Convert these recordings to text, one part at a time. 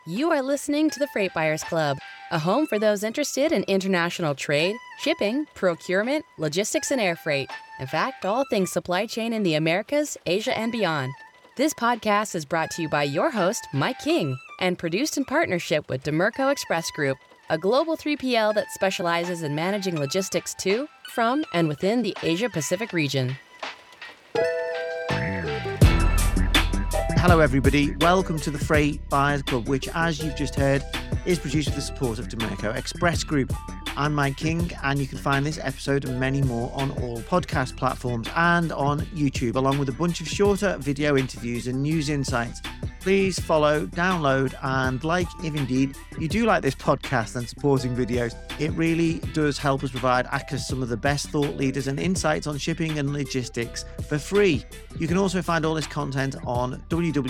You are listening to the Freight Buyers Club, a home for those interested in international trade, shipping, procurement, logistics, and air freight. In fact, all things supply chain in the Americas, Asia, and beyond. This podcast is brought to you by your host, Mike King, and produced in partnership with Demerco Express Group, a global 3PL that specializes in managing logistics to, from, and within the Asia-Pacific region. Hello everybody, welcome to the Freight Buyers Club, which, as you've just heard, is produced with the support of Demerco Express Group. I'm Mike King, and you can find this episode and many more on all podcast platforms and on YouTube, along with a bunch of shorter video interviews and news insights. Please follow, download, and like if indeed you do like this podcast and supporting videos. It really does help us provide access to some of the best thought leaders and insights on shipping and logistics for free. You can also find all this content on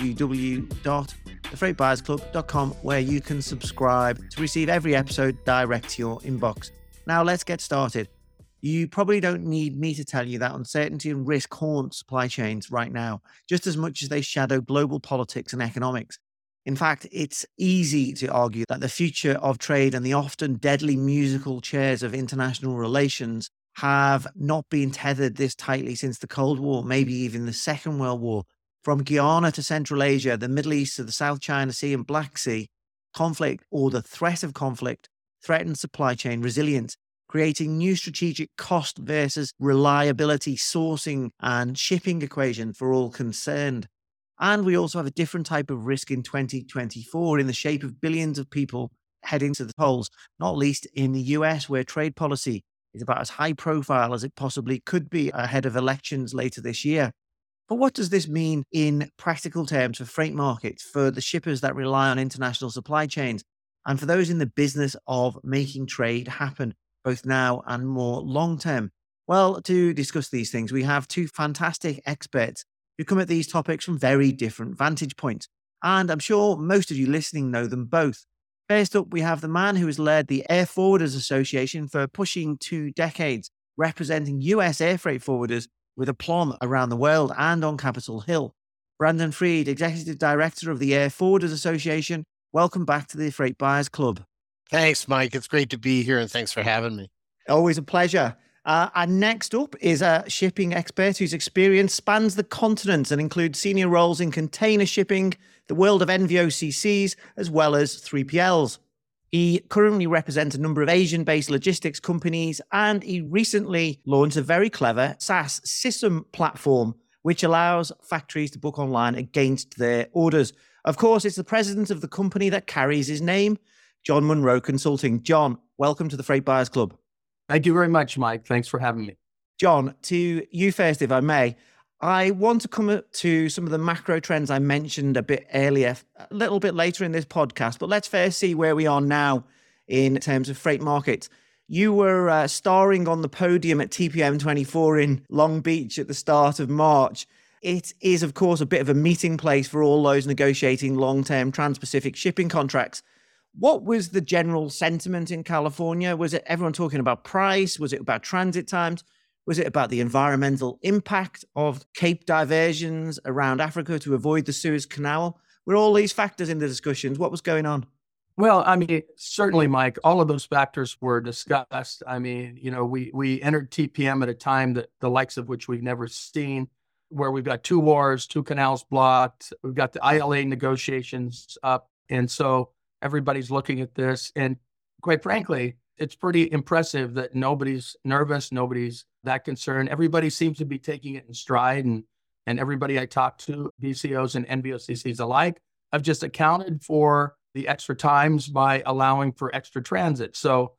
www.thefreightbuyersclub.com, where you can subscribe to receive every episode direct to your inbox. Now let's get started. You probably don't need me to tell you that uncertainty and risk haunt supply chains right now, just as much as they shadow global politics and economics. In fact, it's easy to argue that the future of trade and the often deadly musical chairs of international relations have not been tethered this tightly since the Cold War, maybe even the Second World War. From Guyana to Central Asia, the Middle East to the South China Sea and Black Sea, conflict or the threat of conflict threatens supply chain resilience, creating new strategic cost versus reliability sourcing and shipping equation for all concerned. And we also have a different type of risk in 2024 in the shape of billions of people heading to the polls, not least in the US, where trade policy is about as high profile as it possibly could be ahead of elections later this year. But what does this mean in practical terms for freight markets, for the shippers that rely on international supply chains, and for those in the business of making trade happen, both now and more long term? Well, to discuss these things, we have two fantastic experts who come at these topics from very different vantage points. And I'm sure most of you listening know them both. First up, we have the man who has led the Air Forwarders Association for pushing 2 decades, representing US air freight forwarders with aplomb around the world and on Capitol Hill. Brandon Freed, Executive Director of the Air Forwarders Association. Welcome back to the Freight Buyers Club. Thanks, Mike. It's great to be here, and thanks for having me. Always a pleasure. And next up is a shipping expert whose experience spans the continent and includes senior roles in container shipping, the world of NVOCCs, as well as 3PLs. He currently represents a number of Asian-based logistics companies, and he recently launched a very clever SaaS system platform, which allows factories to book online against their orders. Of course, it's the president of the company that carries his name, John Munro Consulting. John, welcome to the Freight Buyers Club. Thank you very much, Mike. Thanks for having me. John, to you first, if I may. I want to come up to some of the macro trends I mentioned a bit earlier, a little bit later in this podcast, but let's first see where we are now in terms of freight markets. You were starring on the podium at TPM 24 in Long Beach at the start of March. It is, of course, a bit of a meeting place for all those negotiating long-term trans-Pacific shipping contracts. What was the general sentiment in California? Was it everyone talking about price? Was it about transit times? Was it about the environmental impact of Cape diversions around Africa to avoid the Suez Canal? Were all these factors in the discussions? What was going on? Well, I mean, certainly, Mike, all of those factors were discussed. I mean, you know, we entered TPM at a time that the likes of which we've never seen, where we've got 2 wars, 2 canals blocked. We've got the ILA negotiations up. And so everybody's looking at this. And quite frankly, it's pretty impressive that nobody's nervous, nobody's that concerned. Everybody seems to be taking it in stride. And everybody I talk to, BCOs and NVOCCs alike, have just accounted for the extra times by allowing for extra transit. So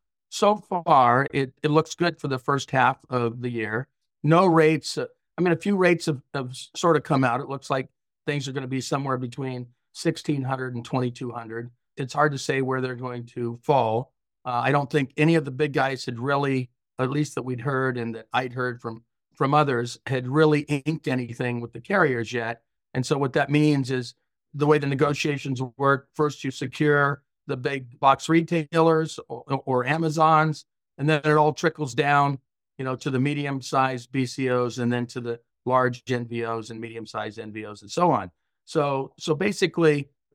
far, it looks good for the first half of the year. No rates. A few rates have sort of come out. It looks like things are going to be somewhere between 1,600 and 2,200. It's hard to say where they're going to fall. I don't think any of the big guys had really, at least that we'd heard and that I'd heard from others, had really inked anything with the carriers yet. And so what that means is the way the negotiations work, first you secure the big box retailers or Amazons, and then it all trickles down, to the medium-sized BCOs and then to the large NVOs and medium-sized NVOs and so on. So basically,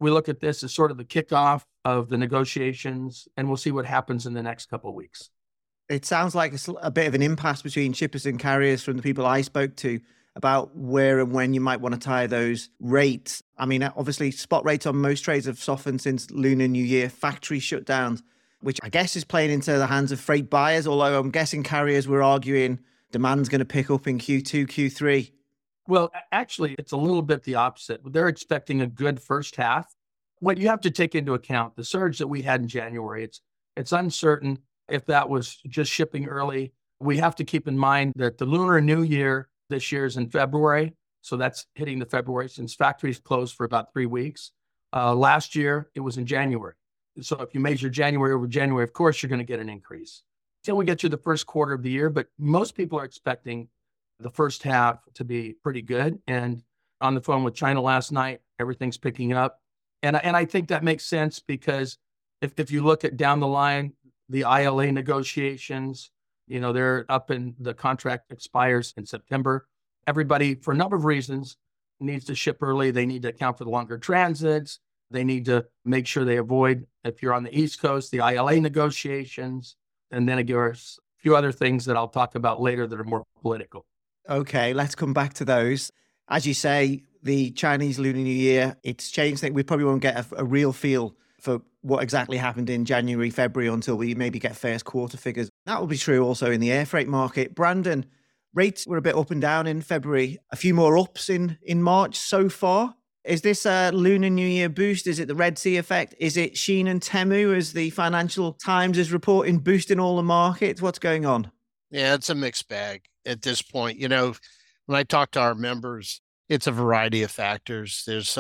We look at this as sort of the kickoff of the negotiations, and we'll see what happens in the next couple of weeks. It sounds like a bit of an impasse between shippers and carriers from the people I spoke to about where and when you might want to tie those rates. I mean, obviously, spot rates on most trades have softened since Lunar New Year, factory shutdowns, which I guess is playing into the hands of freight buyers, although I'm guessing carriers were arguing demand's going to pick up in Q2, Q3. Well, actually, it's a little bit the opposite. They're expecting a good first half. What you have to take into account, the surge that we had in January, it's uncertain if that was just shipping early. We have to keep in mind that the Lunar New Year this year is in February. So that's hitting the February since factories closed for about 3 weeks. Last year, it was in January. So if you measure January over January, of course, you're going to get an increase till we get to the first quarter of the year. But most people are expecting the first half to be pretty good. And on the phone with China last night, everything's picking up. And I think that makes sense because if you look at down the line, the ILA negotiations, they're up and the contract expires in September. Everybody, for a number of reasons, needs to ship early. They need to account for the longer transits. They need to make sure they avoid, if you're on the East Coast, the ILA negotiations. And then there's a few other things that I'll talk about later that are more political. Okay, let's come back to those. As you say, the Chinese Lunar New Year, it's changed things. We probably won't get a real feel for what exactly happened in January, February until we maybe get first quarter figures. That will be true also in the air freight market. Brandon, rates were a bit up and down in February, a few more ups in March so far. Is this a Lunar New Year boost? Is it the Red Sea effect? Is it Shein and Temu, as the Financial Times is reporting, boosting all the markets? What's going on? Yeah, it's a mixed bag at this point. When I talk to our members, it's a variety of factors. There's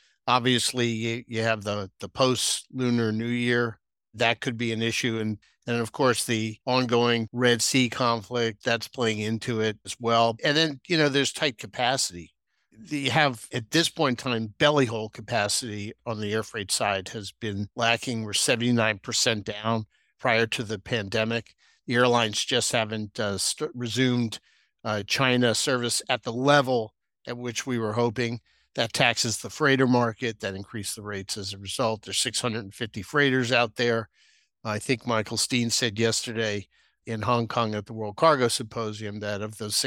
obviously you have the post-Lunar New Year. That could be an issue. And of course, the ongoing Red Sea conflict, that's playing into it as well. And then, there's tight capacity. You have, at this point in time, belly hold capacity on the air freight side has been lacking. We're 79% down prior to the pandemic. The airlines just haven't resumed China service at the level at which we were hoping. That taxes the freighter market. That increased the rates as a result. There's 650 freighters out there. I think Michael Steen said yesterday in Hong Kong at the World Cargo Symposium that of those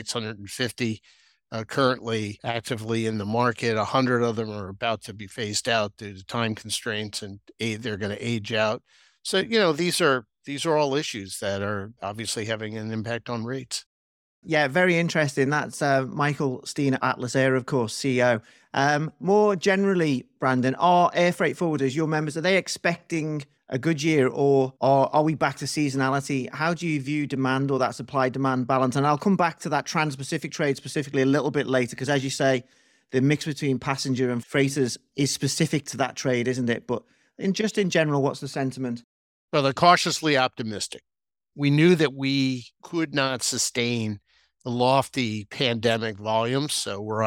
650 currently actively in the market, 100 of them are about to be phased out due to time constraints, and they're going to age out. So, these are all issues that are obviously having an impact on rates. Yeah, very interesting. That's Michael Steen at Atlas Air, of course, CEO. More generally, Brandon, are air freight forwarders, your members, are they expecting a good year, or are we back to seasonality? How do you view demand or that supply-demand balance? And I'll come back to that Trans-Pacific trade specifically a little bit later, because as you say, the mix between passenger and freighters is specific to that trade, isn't it? But in general, what's the sentiment? Well, they're cautiously optimistic. We knew that we could not sustain the lofty pandemic volumes, so we're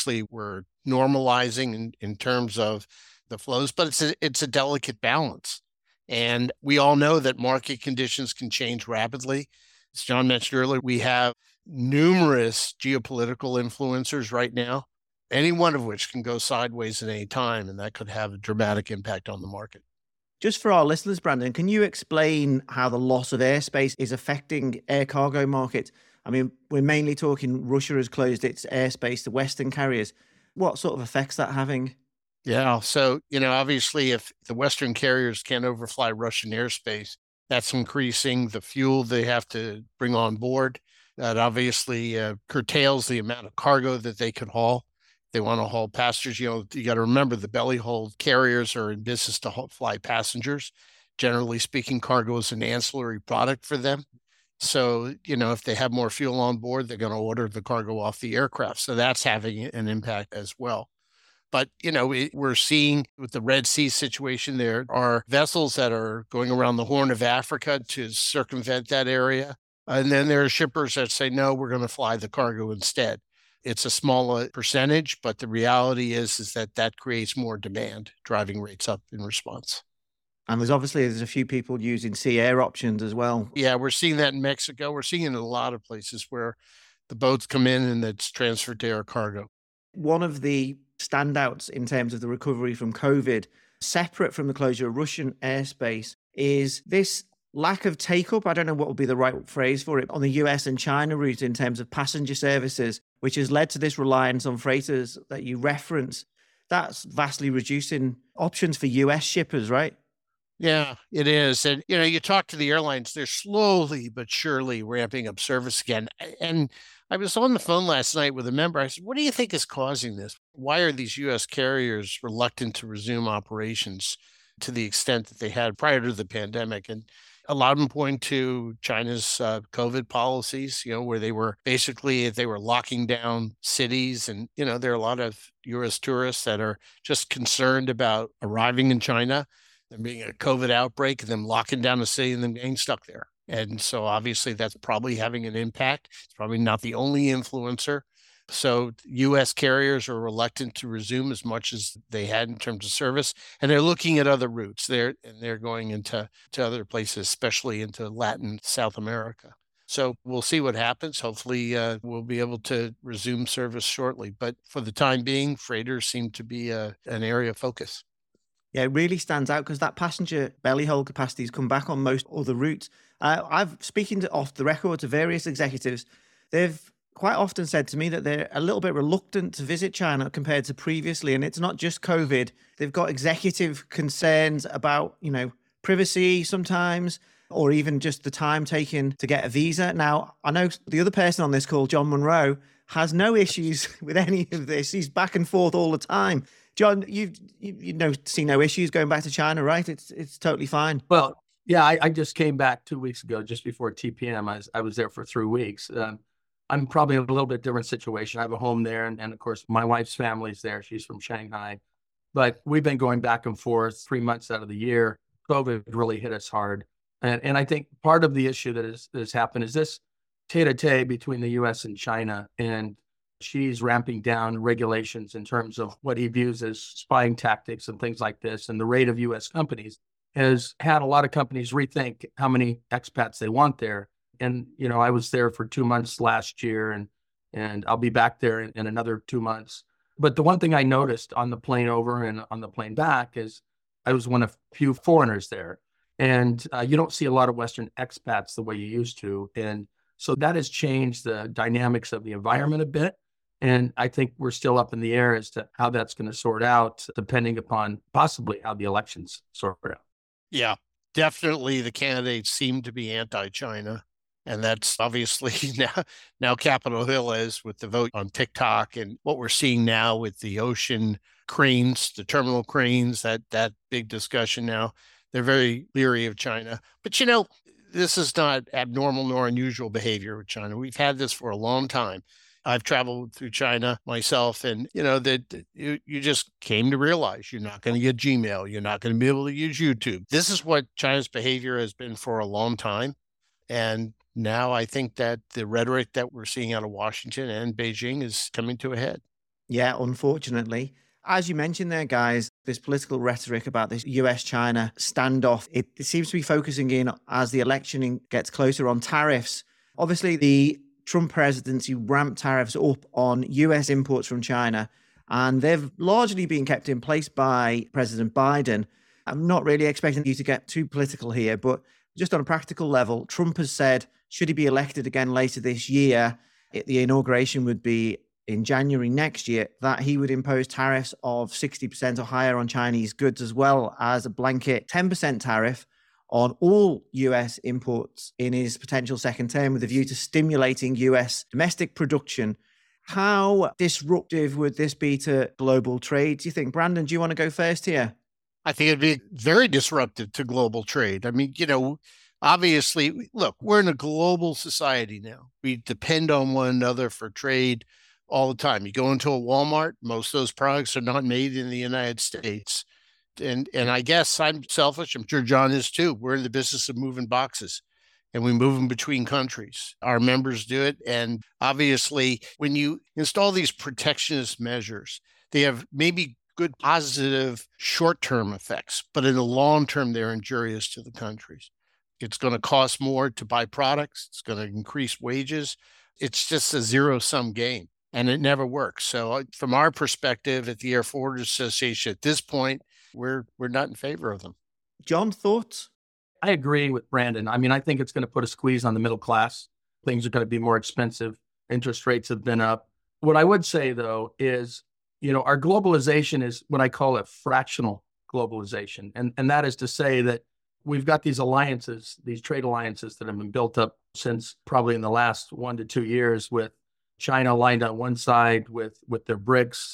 normalizing in terms of the flows, but it's a delicate balance. And we all know that market conditions can change rapidly. As John mentioned earlier, we have numerous geopolitical influencers right now, any one of which can go sideways at any time, and that could have a dramatic impact on the market. Just for our listeners, Brandon, can you explain how the loss of airspace is affecting air cargo markets? I mean, we're mainly talking Russia has closed its airspace to Western carriers. What sort of effects that having? Yeah. So, obviously, if the Western carriers can't overfly Russian airspace, that's increasing the fuel they have to bring on board. That obviously curtails the amount of cargo that they could haul. They want to haul passengers. You got to remember the belly hold carriers are in business to fly passengers. Generally speaking, cargo is an ancillary product for them. So, if they have more fuel on board, they're going to order the cargo off the aircraft. So that's having an impact as well. But, we're seeing with the Red Sea situation, there are vessels that are going around the Horn of Africa to circumvent that area. And then there are shippers that say, no, we're going to fly the cargo instead. It's a small percentage, but the reality is that creates more demand, driving rates up in response. And there's a few people using sea air options as well. Yeah, we're seeing that in Mexico. We're seeing it in a lot of places where the boats come in and it's transferred to air cargo. One of the standouts in terms of the recovery from COVID, separate from the closure of Russian airspace, is this lack of take-up, I don't know what would be the right phrase for it, on the US and China route in terms of passenger services, which has led to this reliance on freighters that you reference. That's vastly reducing options for US shippers, right? Yeah, it is. And, you talk to the airlines, they're slowly but surely ramping up service again. And I was on the phone last night with a member. I said, what do you think is causing this? Why are these US carriers reluctant to resume operations to the extent that they had prior to the pandemic? And a lot of them point to China's COVID policies, where they were locking down cities. And, there are a lot of US tourists that are just concerned about arriving in China, there being a COVID outbreak, and them locking down the city and them getting stuck there. And so obviously that's probably having an impact. It's probably not the only influencer. So US carriers are reluctant to resume as much as they had in terms of service, and they're looking at other routes. They're going into other places, especially into Latin South America. So we'll see what happens. Hopefully we'll be able to resume service shortly. But for the time being, freighters seem to be an area of focus. Yeah, it really stands out because that passenger belly hold capacity has come back on most other routes. I've speaking off the record to various executives. They've quite often said to me that they're a little bit reluctant to visit China compared to previously. And it's not just COVID. They've got executive concerns about, privacy sometimes, or even just the time taken to get a visa. Now, I know the other person on this call, John Monroe, has no issues with any of this. He's back and forth all the time. John, you see no issues going back to China, right? It's totally fine. Well, yeah, I just came back 2 weeks ago, just before TPM. I was there for 3 weeks. I'm probably in a little bit different situation. I have a home there, and of course, my wife's family's there. She's from Shanghai. But we've been going back and forth 3 months out of the year. COVID really hit us hard. And I think part of the issue that has happened is this tete-a-tete between the U.S. and China, and Xi's ramping down regulations in terms of what he views as spying tactics and things like this. And the rate of U.S. companies has had a lot of companies rethink how many expats they want there. And, I was there for 2 months last year, and I'll be back there in another 2 months. But the one thing I noticed on the plane over and on the plane back is I was one of few foreigners there. And you don't see a lot of Western expats the way you used to. And so that has changed the dynamics of the environment a bit. And I think we're still up in the air as to how that's going to sort out, depending upon possibly how the elections sort out. Yeah, definitely the candidates seem to be anti-China. And that's obviously now Capitol Hill is, with the vote on TikTok, and what we're seeing now with the ocean cranes, the terminal cranes, that big discussion now. They're very leery of China. But, this is not abnormal nor unusual behavior with China. We've had this for a long time. I've traveled through China myself, and that you just came to realize you're not going to get Gmail. You're not going to be able to use YouTube. This is what China's behavior has been for a long time. And now I think that the rhetoric that we're seeing out of Washington and Beijing is coming to a head. Yeah, unfortunately. As you mentioned there, guys, this political rhetoric about this US-China standoff, it seems to be focusing in as the election gets closer on tariffs. Obviously, the Trump presidency ramped tariffs up on US imports from China, and they've largely been kept in place by President Biden. I'm not really expecting you to get too political here, but just on a practical level, Trump has said, should he be elected again later this year, the inauguration would be in January next year, that he would impose tariffs of 60% or higher on Chinese goods, as well as a blanket 10% tariff on all US imports in his potential second term, with a view to stimulating US domestic production. How disruptive would this be to global trade, do you think? Brandon, do you want to go first here? I think it'd be very disruptive to global trade. I mean, obviously, look, we're in a global society now. We depend on one another for trade all the time. You go into a Walmart, most of those products are not made in the United States. And I guess I'm selfish. I'm sure John is too. We're in the business of moving boxes, and we move them between countries. Our members do it. And obviously, when you install these protectionist measures, they have maybe good positive short-term effects, but in the long term, they're injurious to the countries. It's going to cost more to buy products. It's going to increase wages. It's just a zero-sum game. and it never works. So from our perspective at the Air Forwarders Association at this point, we're not in favor of them. John, thoughts? I agree with Brandon. I mean, I think it's going to put a squeeze on the middle class. Things are going to be more expensive. Interest rates have been up. What I would say, though, is, our globalization is what I call a fractional globalization. And that is to say that we've got these alliances, these trade alliances that have been built up since probably in the last 1 to 2 years, with China lined on one side with their BRICS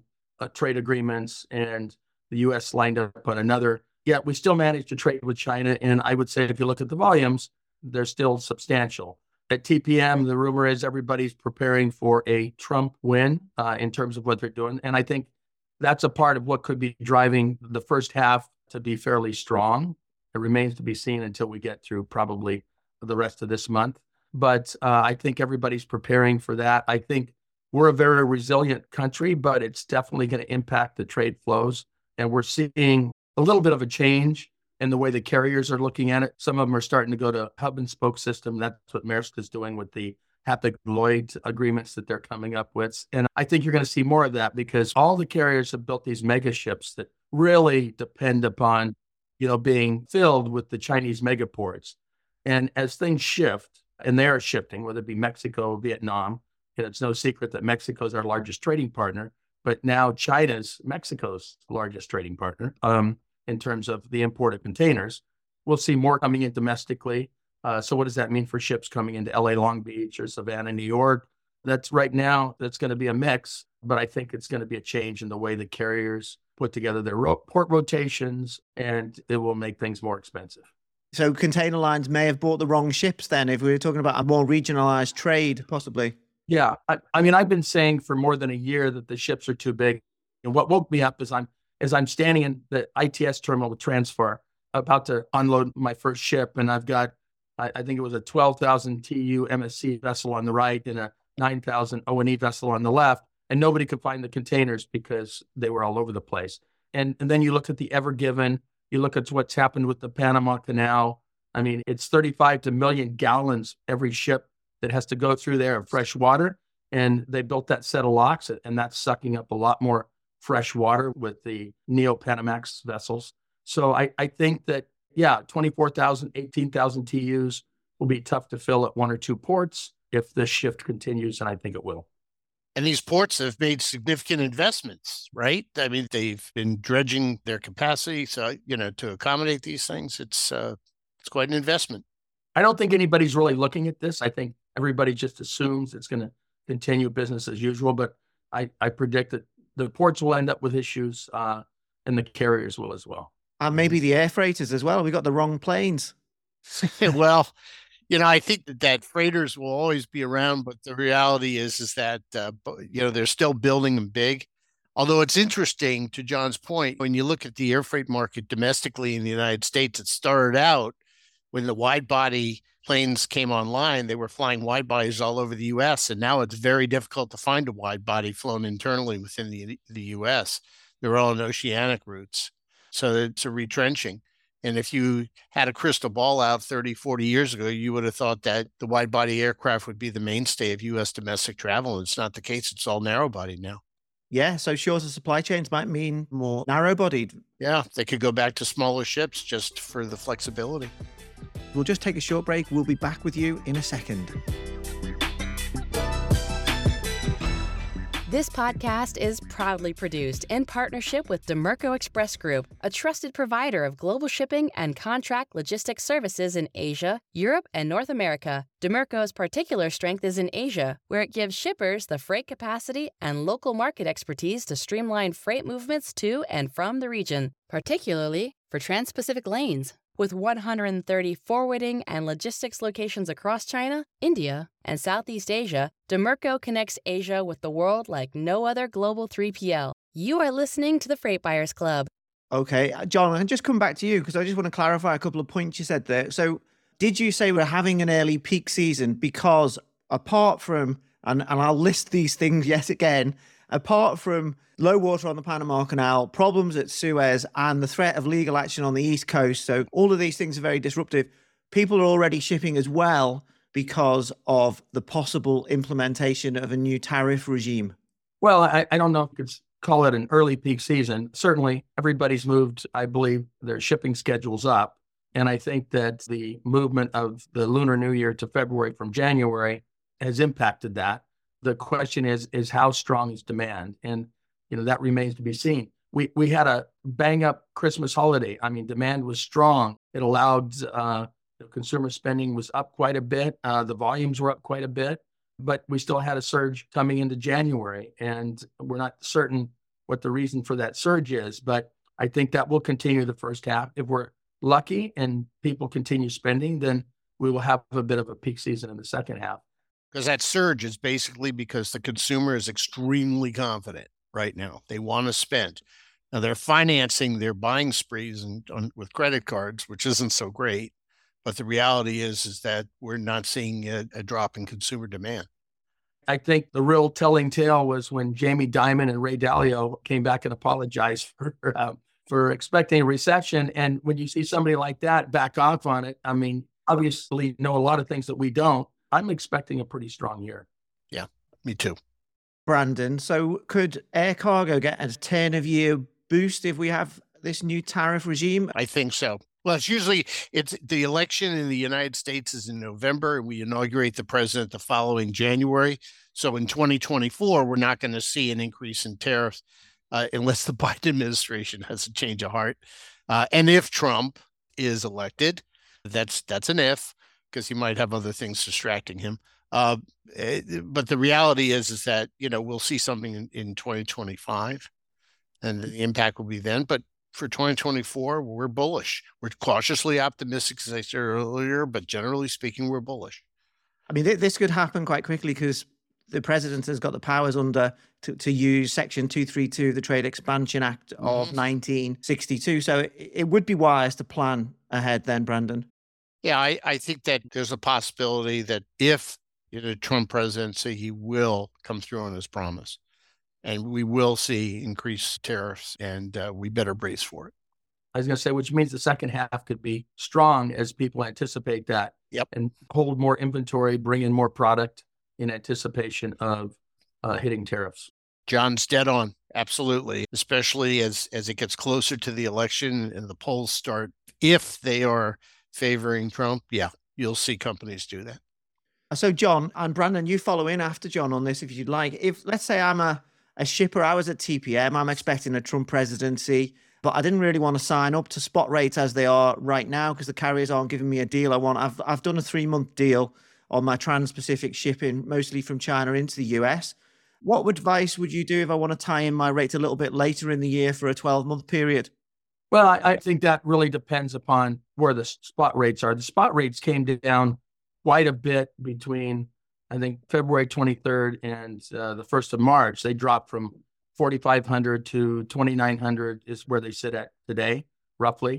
trade agreements, and the U.S. lined up on another. Yet we still manage to trade with China. And I would say if you look at the volumes, they're still substantial. At TPM, the rumor is everybody's preparing for a Trump win in terms of what they're doing. And I think that's a part of what could be driving the first half to be fairly strong. It remains to be seen until we get through probably the rest of this month. But I think everybody's preparing for that. I think we're a very resilient country, but it's definitely going to impact the trade flows. And we're seeing a little bit of a change in the way the carriers are looking at it. Some of them are starting to go to hub and spoke system. That's what Maersk is doing with the Hapag-Lloyd agreements that they're coming up with. And I think you're going to see more of that because all the carriers have built these mega ships that really depend upon, being filled with the Chinese megaports. And as things shift, and they are shifting, whether it be Mexico, Vietnam, it's no secret that Mexico is our largest trading partner, but now China's Mexico's largest trading partner in terms of the import of containers. We'll see more coming in domestically. So what does that mean for ships coming into LA, Long Beach, or Savannah, New York? That's right now, that's going to be a mix, but I think it's going to be a change in the way the carriers put together their port rotations, and it will make things more expensive. So container lines may have bought the wrong ships then, if we were talking about a more regionalized trade, possibly. Yeah. I mean, I've been saying for more than a year that the ships are too big. And what woke me up is I'm standing in the ITS terminal with Transfer, about to unload my first ship. And I've got, I think it was a 12,000 TEU MSC vessel on the right and a 9,000 O&E vessel on the left. And nobody could find the containers because they were all over the place. And then you look at the Ever Given, you look at what's happened with the Panama Canal. I mean, it's 35 to million gallons every ship that has to go through there of fresh water. And they built that set of locks, and that's sucking up a lot more fresh water with the Neo-Panamax vessels. So I think that, 24,000, 18,000 TEUs will be tough to fill at one or two ports if this shift continues, and I think it will. And these ports have made significant investments, right? I mean, they've been dredging their capacity. So, to accommodate these things, it's quite an investment. I don't think anybody's really looking at this. I think everybody just assumes it's going to continue business as usual. But I predict that the ports will end up with issues and the carriers will as well. And maybe the air freighters as well. We got the wrong planes. Well, I think that freighters will always be around, but the reality is that, they're still building them big. Although it's interesting, to John's point, when you look at the air freight market domestically in the United States, it started out when the wide body planes came online, they were flying wide bodies all over the U.S. And now it's very difficult to find a wide body flown internally within the U.S. They're all on oceanic routes. So it's a retrenching. And if you had a crystal ball out 30, 40 years ago, you would have thought that the wide body aircraft would be the mainstay of U.S. domestic travel. It's not the case. It's all narrow body now. Yeah. So shorter supply chains might mean more narrow bodied. Yeah. They could go back to smaller ships just for the flexibility. We'll just take a short break. We'll be back with you in a second. This podcast is proudly produced in partnership with Demerco Express Group, a trusted provider of global shipping and contract logistics services in Asia, Europe, and North America. Demerco's particular strength is in Asia, where it gives shippers the freight capacity and local market expertise to streamline freight movements to and from the region, particularly for trans-Pacific lanes. With 130 forwarding and logistics locations across China, India, and Southeast Asia, Demerco connects Asia with the world like no other global 3PL. You are listening to the Freight Buyers Club. Okay, John, I'll just come back to you because I just want to clarify a couple of points you said there. So did you say we're having an early peak season because apart from, and I'll list these things yet again, apart from low water on the Panama Canal, problems at Suez, and the threat of legal action on the East Coast, so all of these things are very disruptive, people are already shipping as well because of the possible implementation of a new tariff regime? Well, I don't know if you could call it an early peak season. Certainly, everybody's moved, I believe, their shipping schedules up. And I think that the movement of the Lunar New Year to February from January has impacted that. The question is how strong is demand? And, that remains to be seen. We had a bang up Christmas holiday. I mean, demand was strong. It allowed consumer spending was up quite a bit. The volumes were up quite a bit, but we still had a surge coming into January. And we're not certain what the reason for that surge is, but I think that will continue the first half. If we're lucky and people continue spending, then we will have a bit of a peak season in the second half. Because that surge is basically because the consumer is extremely confident right now. They want to spend. Now they're financing their buying sprees with credit cards, which isn't so great. But the reality is that we're not seeing a drop in consumer demand. I think the real telling tale was when Jamie Dimon and Ray Dalio came back and apologized for expecting a recession. And when you see somebody like that back off on it, I mean, obviously know a lot of things that we don't. I'm expecting a pretty strong year. Yeah, me too. Brandon, so could air cargo get a turn of year boost if we have this new tariff regime? I think so. Well, it's the election in the United States is in November, and we inaugurate the president the following January. So in 2024, we're not going to see an increase in tariffs unless the Biden administration has a change of heart. And if Trump is elected, that's an if, because he might have other things distracting him. But the reality is that, we'll see something in 2025 and the impact will be then. But for 2024, we're bullish. We're cautiously optimistic, as I said earlier, but generally speaking, we're bullish. I mean, this could happen quite quickly because the president has got the powers to use Section 232 of the Trade Expansion Act of 1962. So it would be wise to plan ahead then, Brandon. Yeah, I think that there's a possibility that if in a Trump presidency, he will come through on his promise. And we will see increased tariffs, and we better brace for it. I was going to say, which means the second half could be strong as people anticipate that. Yep. And hold more inventory, bring in more product in anticipation of hitting tariffs. John's dead on. Absolutely. Especially as it gets closer to the election and the polls start. If they are favoring Trump, yeah, you'll see companies do that. So John and Brandon, you follow in after John on this if you'd like. If, let's say I'm a shipper, I was at TPM, I'm expecting a Trump presidency, but I didn't really want to sign up to spot rates as they are right now because the carriers aren't giving me a deal I want. I've done a 3-month deal on my trans-Pacific shipping, mostly from China into the US. What advice would you do if I want to tie in my rates a little bit later in the year for a 12-month period? Well, I think that really depends upon where the spot rates are. The spot rates came down quite a bit between, I think, February 23rd and the 1st of March. They dropped from 4,500 to 2,900 is where they sit at today, roughly.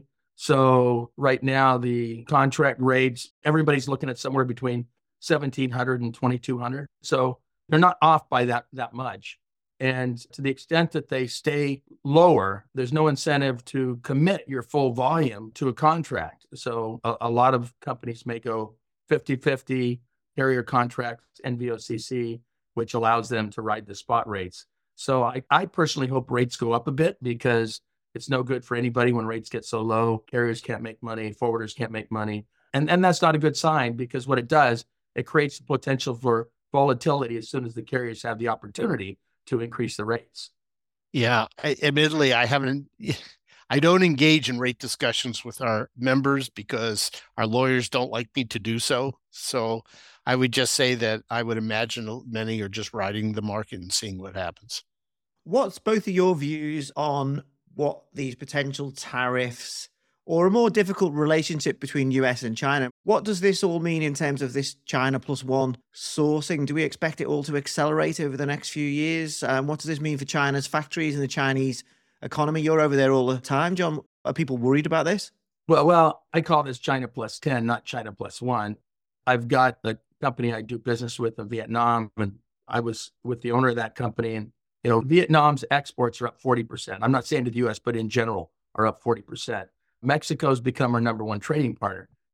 So right now, the contract rates, everybody's looking at somewhere between 1,700 and 2,200. So they're not off by that much. And to the extent that they stay lower, there's no incentive to commit your full volume to a contract. So a lot of companies may go 50-50 carrier contracts, NVOCC, which allows them to ride the spot rates. So I personally hope rates go up a bit because it's no good for anybody when rates get so low. Carriers can't make money, forwarders can't make money. And that's not a good sign because what it does, it creates the potential for volatility as soon as the carriers have the opportunity to increase the rates. Yeah, admittedly, I don't engage in rate discussions with our members because our lawyers don't like me to do so. So I would just say that I would imagine many are just riding the market and seeing what happens. What's both of your views on what these potential tariffs or a more difficult relationship between US and China? What does this all mean in terms of this China plus one sourcing? Do we expect it all to accelerate over the next few years? What does this mean for China's factories and the Chinese economy? You're over there all the time, John. Are people worried about this? Well, I call this China plus 10, not China plus one. I've got the company I do business with in Vietnam, and I was with the owner of that company. And, Vietnam's exports are up 40%. I'm not saying to the US, but in general are up 40%. Mexico's become our number one trading partner.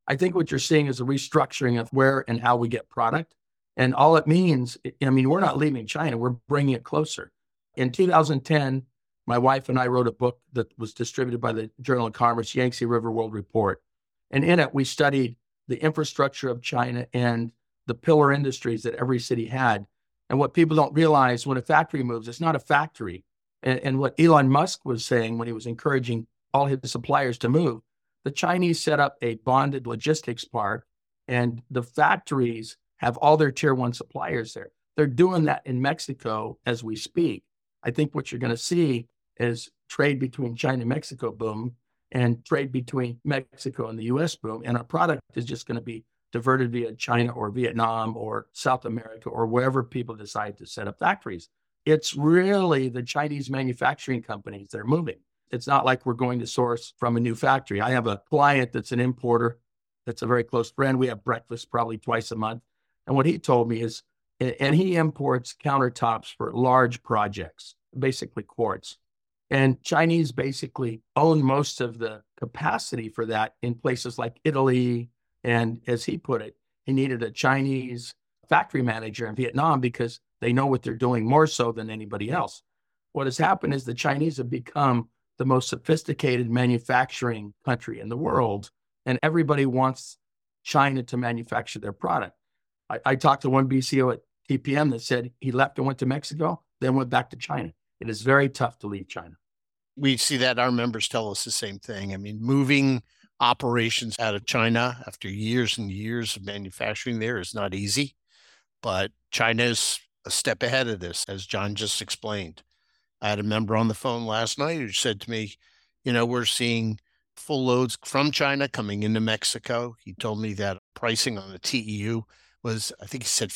I think what you're seeing is a restructuring of where and how we get product. And all it means, I mean, we're not leaving China, we're bringing it closer. In 2010, my wife and I wrote a book that was distributed by the Journal of Commerce, Yangtze River World Report. And in it, we studied the infrastructure of China and the pillar industries that every city had. And what people don't realize, when a factory moves, it's not a factory. And what Elon Musk was saying when he was encouraging all his suppliers to move, the Chinese set up a bonded logistics park, and the factories have all their tier one suppliers there. They're doing that in Mexico as we speak. I think what you're going to see is trade between China and Mexico boom, and trade between Mexico and the US boom. And our product is just going to be diverted via China or Vietnam or South America or wherever people decide to set up factories. It's really the Chinese manufacturing companies that are moving. It's not like we're going to source from a new factory. I have a client that's an importer that's a very close friend. We have breakfast probably twice a month. And what he told me is, and he imports countertops for large projects, basically quartz. And Chinese basically own most of the capacity for that in places like Italy. And as he put it, he needed a Chinese factory manager in Vietnam because they know what they're doing more so than anybody else. What has happened is the Chinese have become the most sophisticated manufacturing country in the world, and everybody wants China to manufacture their product. I talked to one BCO at TPM that said he left and went to Mexico, then went back to China. It is very tough to leave China. We see that our members tell us the same thing. I mean, moving operations out of China after years and years of manufacturing there is not easy, but China is a step ahead of this, as John just explained. I had a member on the phone last night who said to me, we're seeing full loads from China coming into Mexico. He told me that pricing on the TEU was, I think he said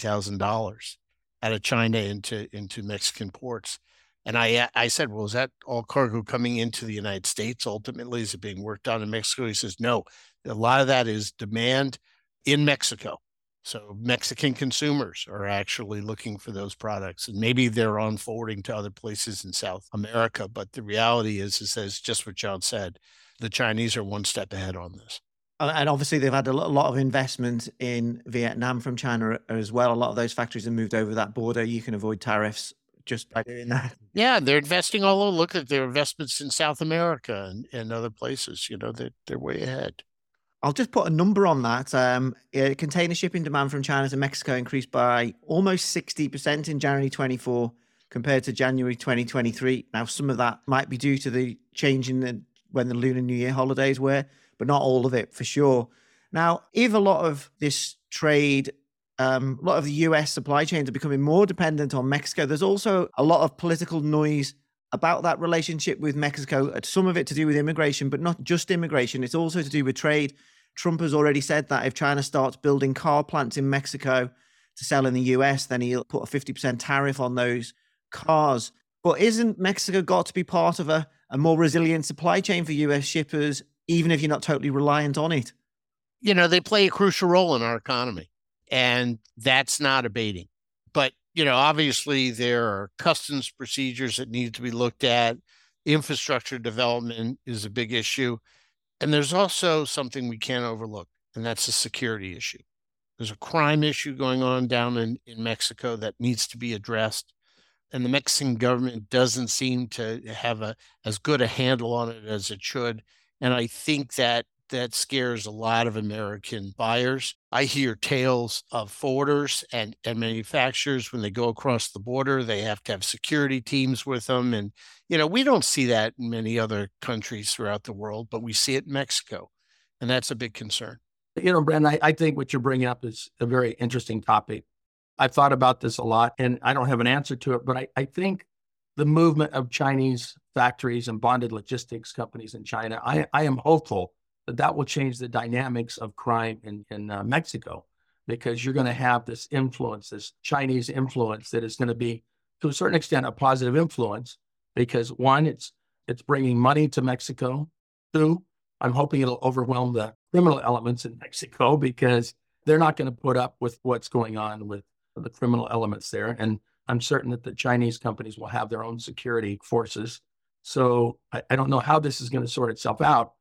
$15,000 out of China into Mexican ports. And I said, well, is that all cargo coming into the United States? Ultimately, is it being worked on in Mexico? He says, no, a lot of that is demand in Mexico. So Mexican consumers are actually looking for those products, and maybe they're on forwarding to other places in South America. But the reality is just what John said. The Chinese are one step ahead on this. And obviously, they've had a lot of investment in Vietnam from China as well. A lot of those factories have moved over that border. You can avoid tariffs just by doing that. Yeah, they're investing all over. Look at their investments in South America and other places. They're way ahead. I'll just put a number on that. Container shipping demand from China to Mexico increased by almost 60% in January 24 compared to January 2023. Now, some of that might be due to the change in when the Lunar New Year holidays were, but not all of it for sure. Now, if a lot of this trade, a lot of the US supply chains are becoming more dependent on Mexico, there's also a lot of political noise about that relationship with Mexico, some of it to do with immigration, but not just immigration. It's also to do with trade. Trump has already said that if China starts building car plants in Mexico to sell in the US, then he'll put a 50% tariff on those cars. But isn't Mexico got to be part of a more resilient supply chain for US shippers, even if you're not totally reliant on it? They play a crucial role in our economy, and that's not abating. But obviously there are customs procedures that need to be looked at. Infrastructure development is a big issue. And there's also something we can't overlook, and that's a security issue. There's a crime issue going on down in Mexico that needs to be addressed. And the Mexican government doesn't seem to have as good a handle on it as it should. And I think that scares a lot of American buyers. I hear tales of forwarders and manufacturers when they go across the border, they have to have security teams with them. And, we don't see that in many other countries throughout the world, but we see it in Mexico. And that's a big concern. Brandon, I think what you're bringing up is a very interesting topic. I've thought about this a lot, and I don't have an answer to it, but I think the movement of Chinese factories and bonded logistics companies in China, I am hopeful that will change the dynamics of crime in Mexico, because you're going to have this influence, this Chinese influence that is going to be, to a certain extent, a positive influence, because one, it's bringing money to Mexico. Two, I'm hoping it'll overwhelm the criminal elements in Mexico, because they're not going to put up with what's going on with the criminal elements there. And I'm certain that the Chinese companies will have their own security forces. So I don't know how this is going to sort itself out.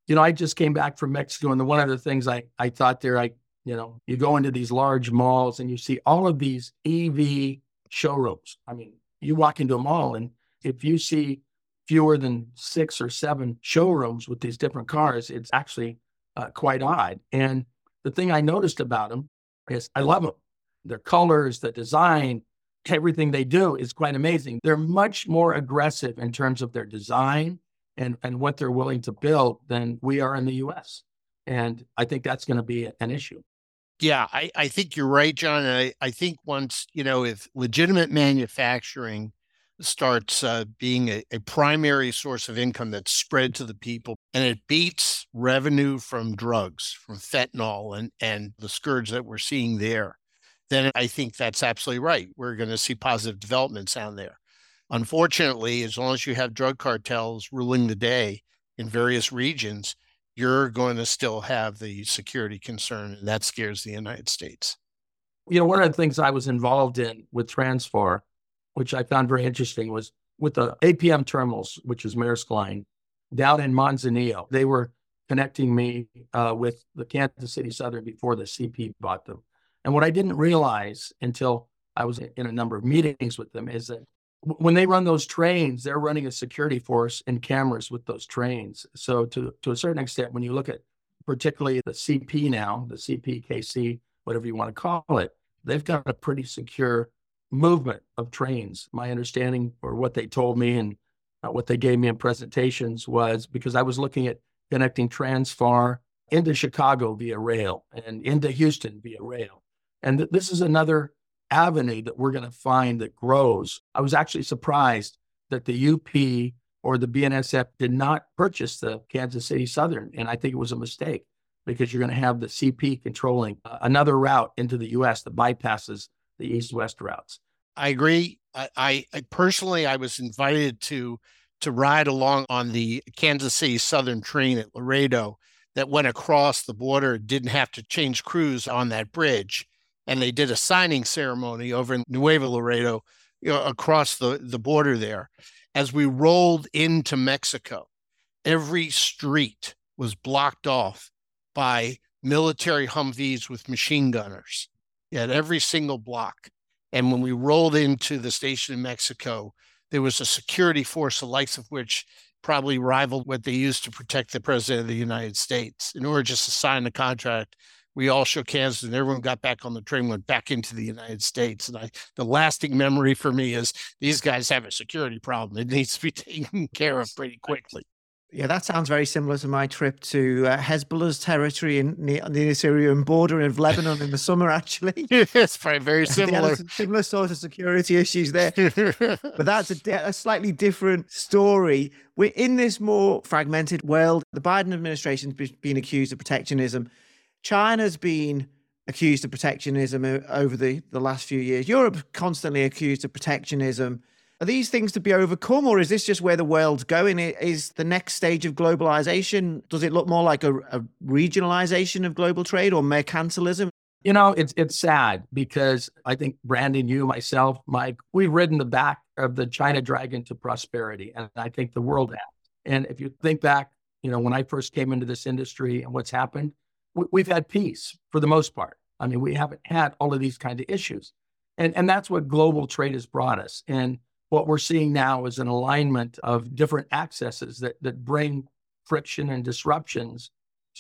I just came back from Mexico, and one of the things I thought there, you go into these large malls and you see all of these EV showrooms. I mean, you walk into a mall, and if you see fewer than 6 or 7 showrooms with these different cars, it's actually quite odd. And the thing I noticed about them is I love them. Their colors, the design, everything they do is quite amazing. They're much more aggressive in terms of their design and what they're willing to build than we are in the US. And I think that's going to be an issue. Yeah, I think you're right, John. And I think once, if legitimate manufacturing starts being a primary source of income that's spread to the people, and it beats revenue from drugs, from fentanyl and the scourge that we're seeing there, then I think that's absolutely right. We're going to see positive developments down there. Unfortunately, as long as you have drug cartels ruling the day in various regions, you're going to still have the security concern, and that scares the United States. One of the things I was involved in with Transphar, which I found very interesting, was with the APM terminals, which is Maersk Line, down in Manzanillo. They were connecting me with the Kansas City Southern before the CP bought them. And what I didn't realize until I was in a number of meetings with them is that when they run those trains, they're running a security force and cameras with those trains. So to a certain extent, when you look at particularly the CP now, the CPKC, whatever you want to call it, they've got a pretty secure movement of trains. My understanding, or what they told me and what they gave me in presentations, was because I was looking at connecting Transphar into Chicago via rail and into Houston via rail. And this is another avenue that we're going to find that grows. I was actually surprised that the UP or the BNSF did not purchase the Kansas City Southern. And I think it was a mistake, because you're going to have the CP controlling another route into the US that bypasses the east-west routes. I agree. I personally, I was invited to ride along on the Kansas City Southern train at Laredo that went across the border, didn't have to change crews on that bridge. And they did a signing ceremony over in Nuevo Laredo, across the border there. As we rolled into Mexico, every street was blocked off by military Humvees with machine gunners at every single block. And when we rolled into the station in Mexico, there was a security force, the likes of which probably rivaled what they used to protect the president of the United States. In order just to sign the contract, we all shook hands and everyone got back on the train, went back into the United States. And the lasting memory for me is these guys have a security problem. It needs to be taken care of pretty quickly. Yeah, that sounds very similar to my trip to Hezbollah's territory on the Syrian border of Lebanon in the summer, actually. It's probably very similar. Similar sort of security issues there. But that's a slightly different story. We're in this more fragmented world. The Biden administration's been accused of protectionism. China's been accused of protectionism over the last few years. Europe constantly accused of protectionism. Are these things to be overcome, or is this just where the world's going? Is the next stage of globalization, does it look more like a regionalization of global trade or mercantilism? It's sad, because I think Brandon, you, myself, Mike, we've ridden the back of the China dragon to prosperity, and I think the world has. And if you think back, when I first came into this industry and what's happened, we've had peace for the most part. I mean, we haven't had all of these kind of issues. And that's what global trade has brought us. And what we're seeing now is an alignment of different accesses that bring friction and disruptions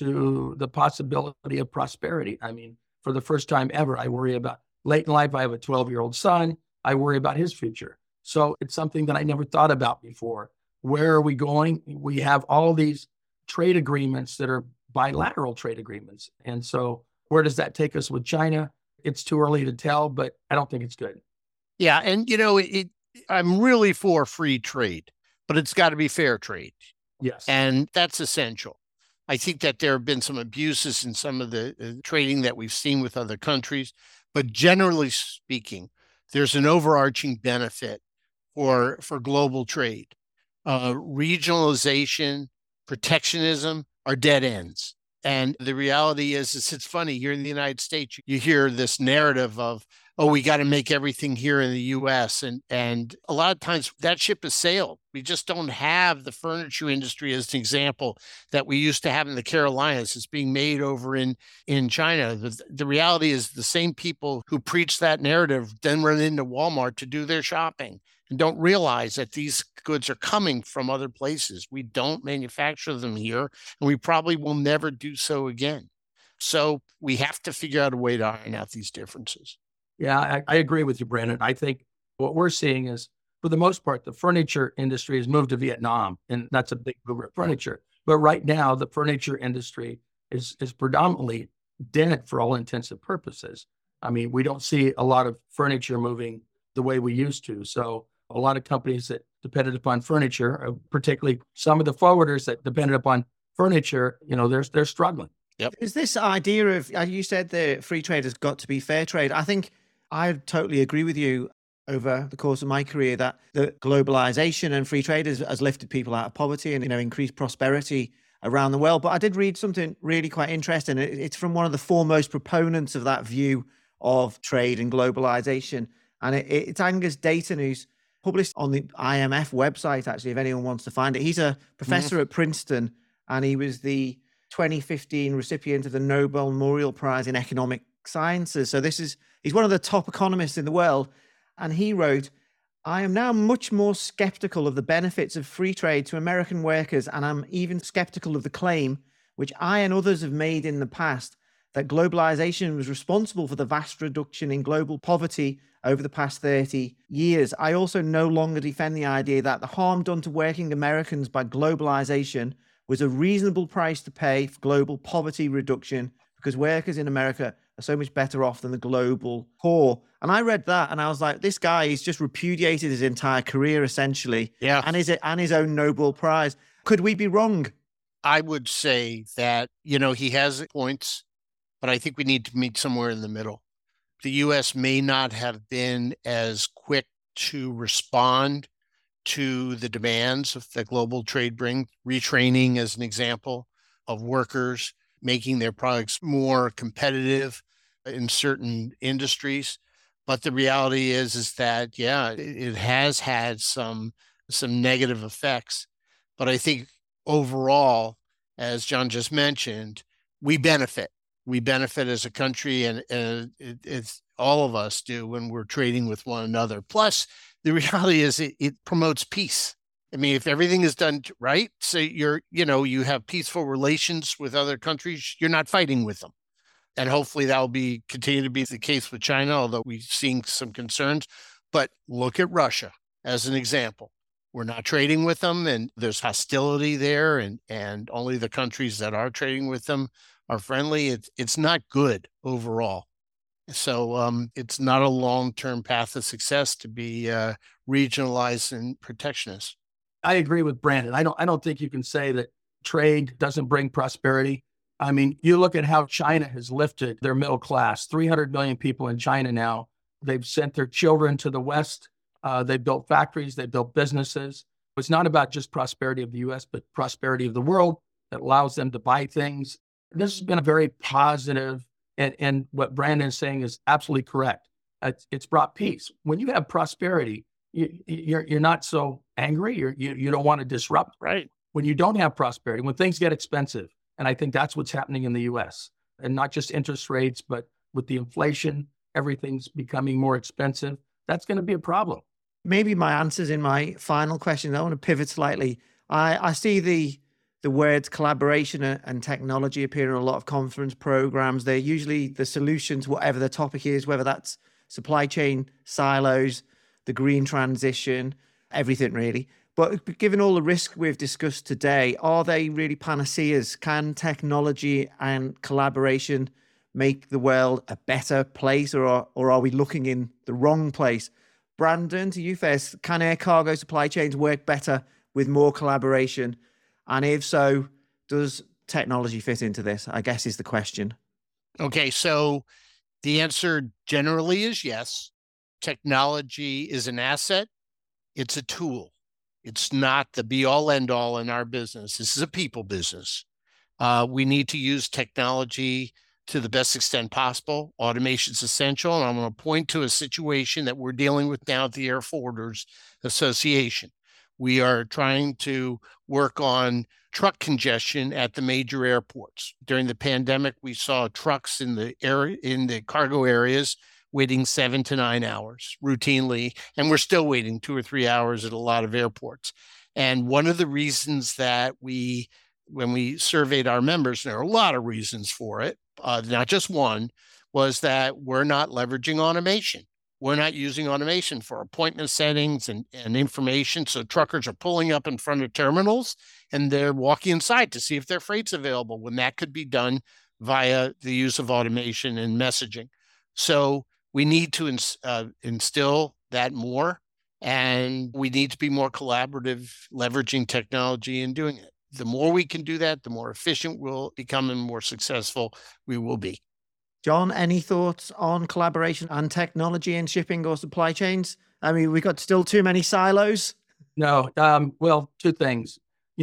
to the possibility of prosperity. I mean, for the first time ever, I worry about late in life. I have a 12-year-old son. I worry about his future. So it's something that I never thought about before. Where are we going? We have all these trade agreements that are bilateral trade agreements. And so where does that take us with China? It's too early to tell, but I don't think it's good. Yeah. And, I'm really for free trade, but it's got to be fair trade. Yes. And that's essential. I think that there have been some abuses in some of the trading that we've seen with other countries, but generally speaking, there's an overarching benefit for global trade. Regionalization, protectionism are dead ends. And the reality is it's funny here in the United States, you hear this narrative of, oh, we got to make everything here in the US. And a lot of times that ship has sailed. We just don't have the furniture industry as an example that we used to have in the Carolinas. It's being made over in China. The reality is the same people who preach that narrative then run into Walmart to do their shopping and don't realize that these goods are coming from other places. We don't manufacture them here, and we probably will never do so again. So we have to figure out a way to iron out these differences. Yeah, I agree with you, Brandon. I think what we're seeing is, for the most part, the furniture industry has moved to Vietnam, and that's a big mover of furniture. But right now, the furniture industry is predominantly dead for all intents and purposes. I mean, we don't see a lot of furniture moving the way we used to. So a lot of companies that depended upon furniture, particularly some of the forwarders that depended upon furniture, they're struggling. Yep. Is this idea of, you said the free trade has got to be fair trade. I think I totally agree with you over the course of my career that the globalization and free trade has lifted people out of poverty and, increased prosperity around the world. But I did read something really quite interesting. It's from one of the foremost proponents of that view of trade and globalization. And it's Angus Dayton, who's published on the IMF website, actually, if anyone wants to find it. He's a professor at Princeton, and he was the 2015 recipient of the Nobel Memorial Prize in Economic Sciences. So he's one of the top economists in the world. And he wrote, I am now much more skeptical of the benefits of free trade to American workers, and I'm even skeptical of the claim, which I and others have made in the past, that globalization was responsible for the vast reduction in global poverty over the past 30 years. I also no longer defend the idea that the harm done to working Americans by globalization was a reasonable price to pay for global poverty reduction, because workers in America are so much better off than the global poor. And I read that and I was like, this guy, he's just repudiated his entire career essentially. Yeah. And his own Nobel Prize. Could we be wrong? I would say that, he has points, but I think we need to meet somewhere in the middle. The U.S. may not have been as quick to respond to the demands of the global trade bring, retraining as an example of workers, making their products more competitive in certain industries. But the reality is that, it has had some negative effects. But I think overall, as John just mentioned, we benefit. We benefit as a country, and it's all of us do when we're trading with one another. Plus, the reality is it promotes peace. I mean, if everything is done right, so you have peaceful relations with other countries, you're not fighting with them. And hopefully that will continue to be the case with China, although we're seeing some concerns. But look at Russia as an example. We're not trading with them, and there's hostility there, and only the countries that are trading with them are friendly. It's not good overall. So it's not a long-term path of success to be regionalized and protectionist. I agree with Brandon. I don't think you can say that trade doesn't bring prosperity. I mean, you look at how China has lifted their middle class, 300 million people in China now. They've sent their children to the West. They've built factories. They've built businesses. It's not about just prosperity of the U.S., but prosperity of the world that allows them to buy things. This has been a very positive, and what Brandon's saying is absolutely correct. It's brought peace. When you have prosperity, you're not so angry. You don't want to disrupt. Right. When you don't have prosperity, when things get expensive, and I think that's what's happening in the U.S., and not just interest rates, but with the inflation, everything's becoming more expensive. That's going to be a problem. Maybe my answer's in my final question. I want to pivot slightly. I see the words collaboration and technology appear in a lot of conference programs. They're usually the solution to whatever the topic is, whether that's supply chain silos, the green transition, everything really. But given all the risk we've discussed today, are they really panaceas? Can technology and collaboration make the world a better place, or are we looking in the wrong place? Brandon, to you first, can air cargo supply chains work better with more collaboration? And if so, does technology fit into this? I guess is the question. Okay, so the answer generally is yes. Technology is an asset. It's a tool. It's not the be-all, end-all in our business. This is a people business. We need to use technology to the best extent possible. Automation is essential. And I'm going to point to a situation that we're dealing with now at the Air Forwarders Association. We are trying to work on truck congestion at the major airports. During the pandemic, we saw trucks in the cargo areas waiting 7 to 9 hours routinely, and we're still waiting 2 or 3 hours at a lot of airports. And one of the reasons that when we surveyed our members, and there are a lot of reasons for it, not just one, was that we're not leveraging automation. We're not using automation for appointment settings and information. So truckers are pulling up in front of terminals and they're walking inside to see if their freight's available, when that could be done via the use of automation and messaging. So we need to instill that more, and we need to be more collaborative, leveraging technology and doing it. The more we can do that, the more efficient we'll become and more successful we will be. John, any thoughts on collaboration and technology in shipping or supply chains? I mean, we've got still too many silos. No. Well, two things.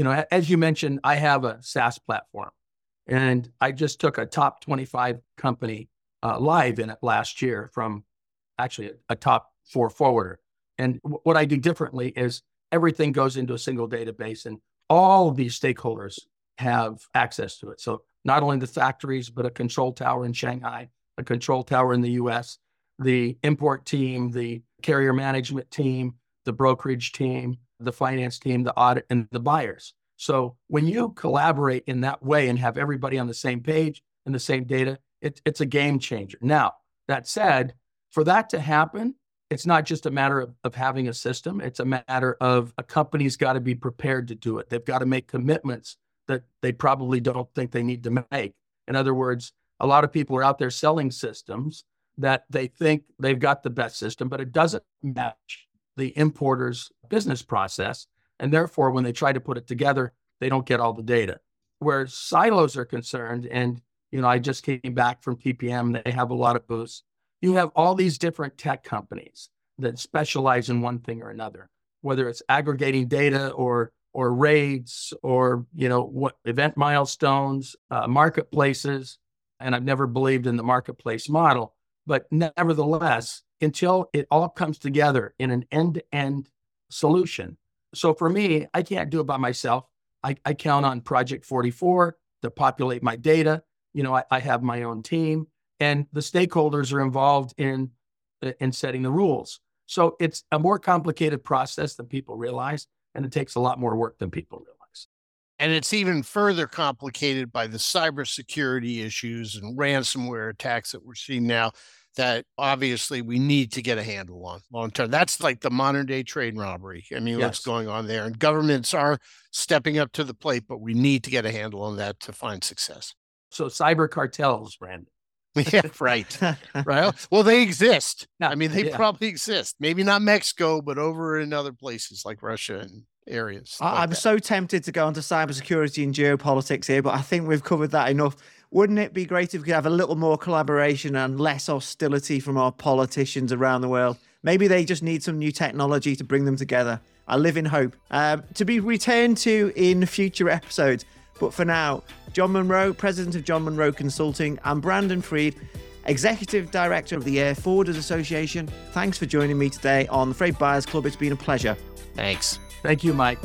As you mentioned, I have a SaaS platform, and I just took a top 25 company live in it last year from actually a top 4 forwarder. And what I do differently is everything goes into a single database, and all of these stakeholders have access to it. So not only the factories, but a control tower in Shanghai, a control tower in the US, the import team, the carrier management team, the brokerage team, the finance team, the audit, and the buyers. So when you collaborate in that way and have everybody on the same page and the same data, it's a game changer. Now, that said, for that to happen, it's not just a matter of having a system. It's a matter of a company's got to be prepared to do it. They've got to make commitments that they probably don't think they need to make. In other words, a lot of people are out there selling systems that they think they've got the best system, but it doesn't match the importer's business process. And therefore, when they try to put it together, they don't get all the data. Where silos are concerned, and I just came back from TPM, they have a lot of booths. You have all these different tech companies that specialize in one thing or another, whether it's aggregating data or rates or, what event milestones, marketplaces. And I've never believed in the marketplace model, but nevertheless, until it all comes together in an end-to-end solution. So for me, I can't do it by myself. I count on Project 44 to populate my data. I have my own team, and the stakeholders are involved in setting the rules. So it's a more complicated process than people realize, and it takes a lot more work than people realize. And it's even further complicated by the cybersecurity issues and ransomware attacks that we're seeing now that obviously we need to get a handle on long term. That's like the modern day trade robbery. I mean, What's going on there? And governments are stepping up to the plate, but we need to get a handle on that to find success. So cyber cartels, Brandon. Yeah, right. Right. Well, they exist. No, they probably exist. Maybe not Mexico, but over in other places like Russia and areas. I'm so tempted to go onto cybersecurity and geopolitics here, but I think we've covered that enough. Wouldn't it be great if we could have a little more collaboration and less hostility from our politicians around the world? Maybe they just need some new technology to bring them together. I live in hope. To be returned to in future episodes. But for now, John Munro, President of John Munro Consulting, and Brandon Freed, Executive Director of the Air Forwarders Association. Thanks for joining me today on the Freight Buyers Club. It's been a pleasure. Thanks. Thank you, Mike.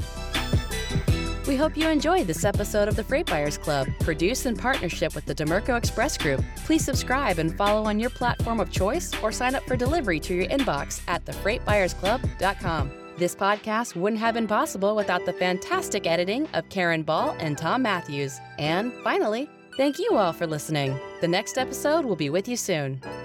We hope you enjoyed this episode of the Freight Buyers Club, produced in partnership with the Demerco Express Group. Please subscribe and follow on your platform of choice, or sign up for delivery to your inbox at thefreightbuyersclub.com. This podcast wouldn't have been possible without the fantastic editing of Karen Ball and Tom Matthews. And finally, thank you all for listening. The next episode will be with you soon.